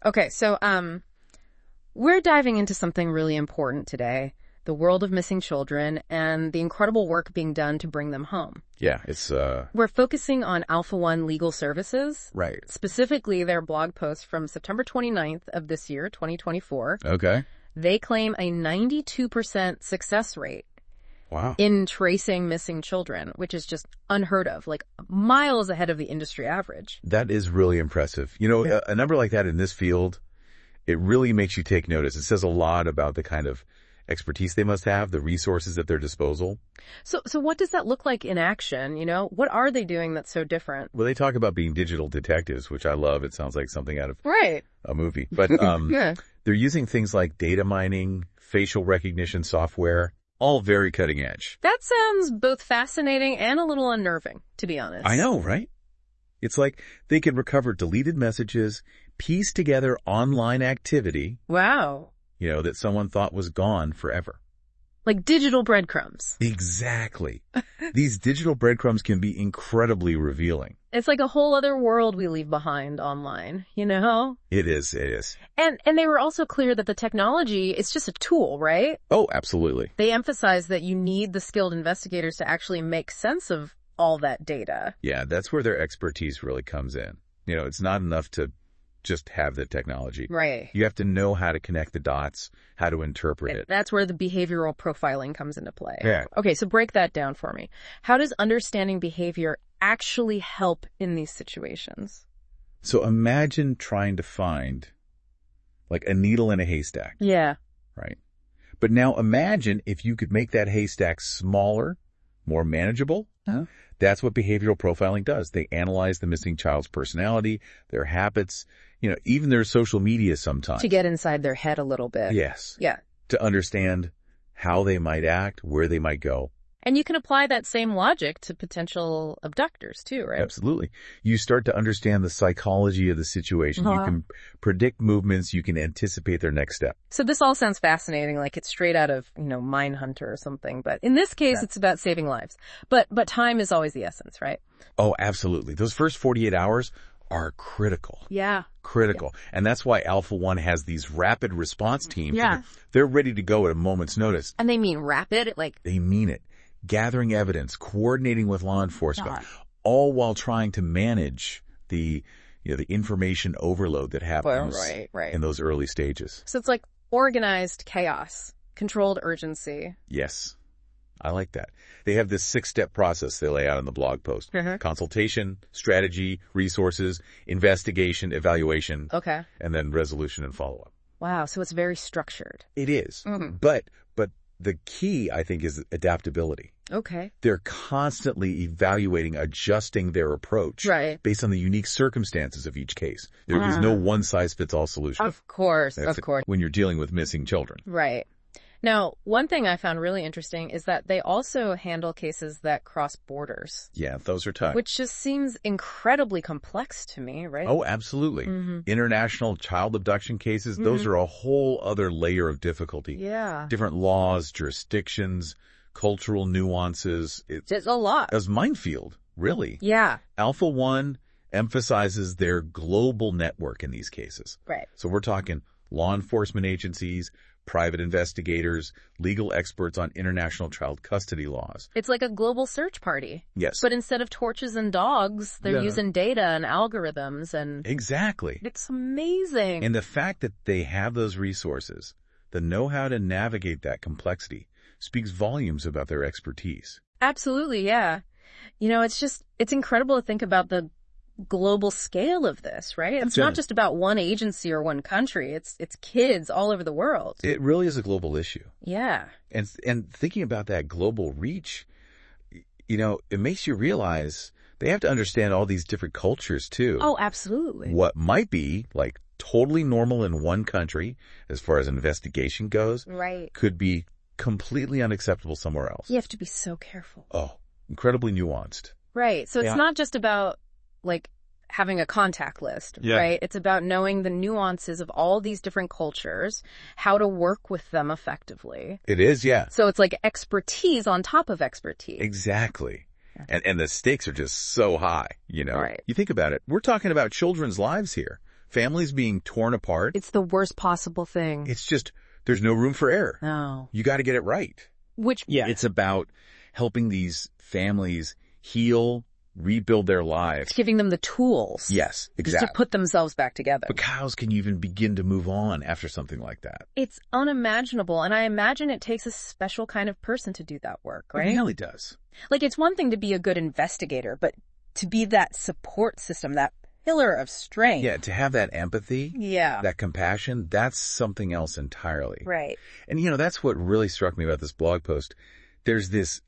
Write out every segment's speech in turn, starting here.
Okay, so we're diving into something really important today, the world of missing children and the incredible work being done to bring them home. Yeah, it's We're focusing on Alpha One Legal Services. right. Specifically, their blog post from September 29th of this year, 2024. Okay. They claim a 92% success rate Wow. in tracing missing children, which is just unheard of, like miles ahead of the industry average. That is really impressive. You know, a number like that in this field, it really makes you take notice. It says a lot about the kind of expertise they must have, the resources at their disposal. So what does that look like in action? You know, what are they doing that's so different? Well, they talk about being digital detectives, which I love. It sounds like something out of Right. a movie. But Yeah. they're using things like data mining, facial recognition software, all very cutting edge. That sounds both fascinating and a little unnerving, to be honest. I know, right? It's like they can recover deleted messages, piece together online activity, Wow. you know, that someone thought was gone forever. Like digital breadcrumbs. Exactly. These digital breadcrumbs can be incredibly revealing. It's like a whole other world we leave behind online, you know? It is, it is. And they were also clear that the technology is just a tool, right? Oh, absolutely. They emphasize that you need the skilled investigators to actually make sense of all that data. Yeah, that's where their expertise really comes in. You know, it's not enough to just have the technology. Right. You have to know how to connect the dots, how to interpret it. That's where the behavioral profiling comes into play. Yeah. Okay, so break that down for me. How does understanding behavior actually help in these situations? So imagine trying to find like a needle in a haystack, Yeah. right? But now imagine if you could make that haystack smaller, more manageable. Huh? That's what behavioral profiling does. They analyze the missing child's personality, their habits, you know, even their social media sometimes. To get inside their head a little bit. Yes. Yeah. To understand how they might act, where they might go. And you can apply that same logic to potential abductors too, right? Absolutely. You start to understand the psychology of the situation. You can predict movements. You can anticipate their next step. So this all sounds fascinating, like it's straight out of, Mindhunter or something. But in this case, it's about saving lives. But time is always the essence, right? Oh, absolutely. Those first 48 hours are critical. Yeah. Critical. Yeah. And that's why Alpha One has these rapid response teams. Yeah. They're ready to go at a moment's notice. And they mean rapid, like... They mean it. Gathering evidence, coordinating with law enforcement, all while trying to manage the information overload that happens right. in those early stages. So it's like organized chaos, controlled urgency. Yes. I like that. They have this 6-step process they lay out in the blog post. Consultation, strategy, resources, investigation, evaluation, and then resolution and follow-up. Wow, so it's very structured. It is. But the key, I think, is adaptability. Okay. They're constantly evaluating, adjusting their approach based on the unique circumstances of each case. There is no one-size-fits-all solution. Of course. When you're dealing with missing children. Right. Now, one thing I found really interesting is that they also handle cases that cross borders. Yeah, those are tough. Which just seems incredibly complex to me, right? Oh, absolutely. International child abduction cases, those are a whole other layer of difficulty. Yeah. Different laws, jurisdictions, cultural nuances. It's a lot. It's a minefield, really. Yeah. Alpha One emphasizes their global network in these cases. Right. So we're talking law enforcement agencies, private investigators, legal experts on international child custody laws. It's like a global search party. Yes. But instead of torches and dogs, they're using data and algorithms and... Exactly. It's amazing. And the fact that they have those resources, the know-how to navigate that complexity, speaks volumes about their expertise. Absolutely, yeah. It's incredible to think about the global scale of this, right? It's not just about one agency or one country. It's kids all over the world. It really is a global issue. Yeah. And thinking about that global reach, it makes you realize they have to understand all these different cultures too. Oh, absolutely. What might be like totally normal in one country as far as investigation goes, could be completely unacceptable somewhere else. You have to be so careful. Oh, incredibly nuanced. Right. So it's not just about like having a contact list, right? It's about knowing the nuances of all these different cultures, how to work with them effectively. It is, yeah. So it's like expertise on top of expertise. Exactly. And the stakes are just so high, Right. You think about it. We're talking about children's lives here. families being torn apart. It's the worst possible thing. It's just, there's no room for error. No. You got to get it right. It's about helping these families heal, rebuild their lives. Giving them the tools. Yes, exactly. To put themselves back together. But how else can you even begin to move on after something like that? It's unimaginable. And I imagine it takes a special kind of person to do that work, right? It really does. Like, it's one thing to be a good investigator, but to be that support system, that pillar of strength. Yeah, to have that empathy. Yeah. That compassion, that's something else entirely. Right. And, that's what really struck me about this blog post. There's this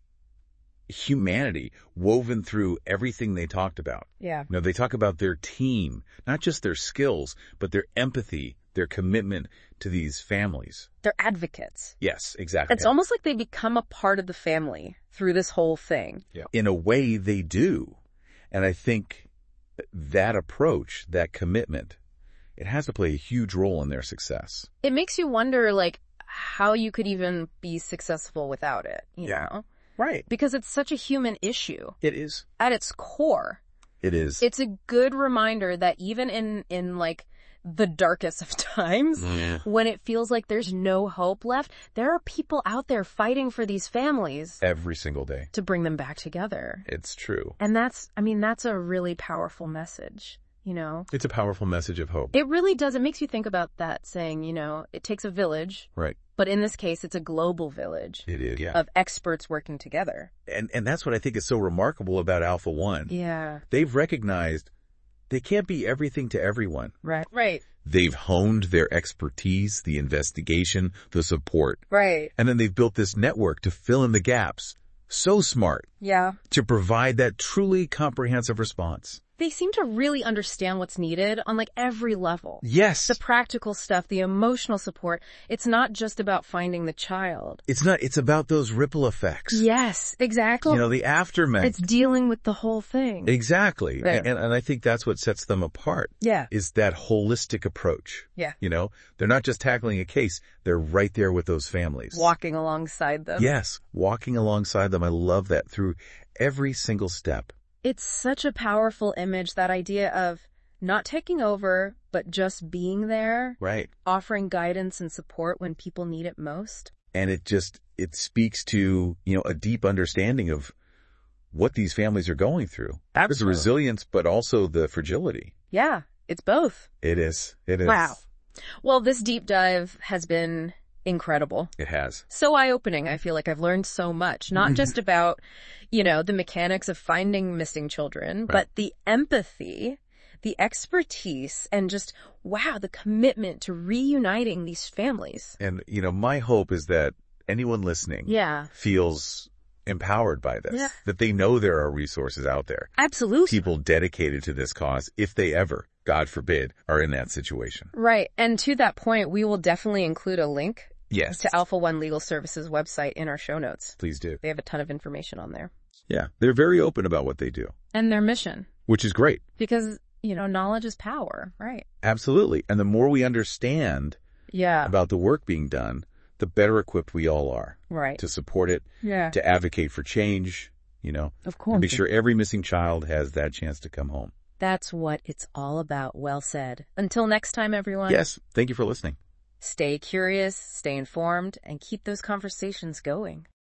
humanity woven through everything they talked about. Yeah. They talk about their team, not just their skills, but their empathy, their commitment to these families. They're advocates. Yes, exactly. It's almost like they become a part of the family through this whole thing. Yeah. In a way, they do. And I think that approach, that commitment, it has to play a huge role in their success. It makes you wonder, how you could even be successful without it, you know? Right. Because it's such a human issue. It is. At its core. It is. It's a good reminder that even in the darkest of times, when it feels like there's no hope left, there are people out there fighting for these families. Every single day. To bring them back together. It's true. And that's a really powerful message, It's a powerful message of hope. It really does. It makes you think about that saying, it takes a village. Right. But in this case, it's a global village. It is, yeah. Of experts working together. And that's what I think is so remarkable about Alpha One. Yeah. They've recognized they can't be everything to everyone. Right. Right. They've honed their expertise, the investigation, the support. Right. And then they've built this network to fill in the gaps. So smart. Yeah. To provide that truly comprehensive response. They seem to really understand what's needed on every level. Yes. The practical stuff, the emotional support. It's not just about finding the child. It's not. It's about those ripple effects. Yes, exactly. The aftermath. It's dealing with the whole thing. Exactly. Right. And I think that's what sets them apart. Yeah. Is that holistic approach. Yeah. They're not just tackling a case. They're right there with those families. Walking alongside them. Yes. Walking alongside them. I love that through every single step. It's such a powerful image, that idea of not taking over, but just being there. Right. Offering guidance and support when people need it most. And it speaks to, a deep understanding of what these families are going through. Absolutely. There's the resilience, but also the fragility. Yeah, it's both. It is. It is. Wow. Well, this deep dive has been incredible. It has. So eye-opening. I feel like I've learned so much, not just about, the mechanics of finding missing children, right. but the empathy, the expertise, and just, wow, the commitment to reuniting these families. And, my hope is that anyone listening feels empowered by this, that they know there are resources out there. Absolutely. People dedicated to this cause, if they ever, God forbid, are in that situation. Right. And to that point, we will definitely include a link to Alpha One Legal Services website in our show notes. Please do. They have a ton of information on there. Yeah. They're very open about what they do. And their mission. Which is great. Because, knowledge is power, right? Absolutely. And the more we understand about the work being done, the better equipped we all are. Right. To support it. Yeah. To advocate for change, Of course. And be sure every missing child has that chance to come home. That's what it's all about. Well said. Until next time, everyone. Yes. Thank you for listening. Stay curious, stay informed, and keep those conversations going.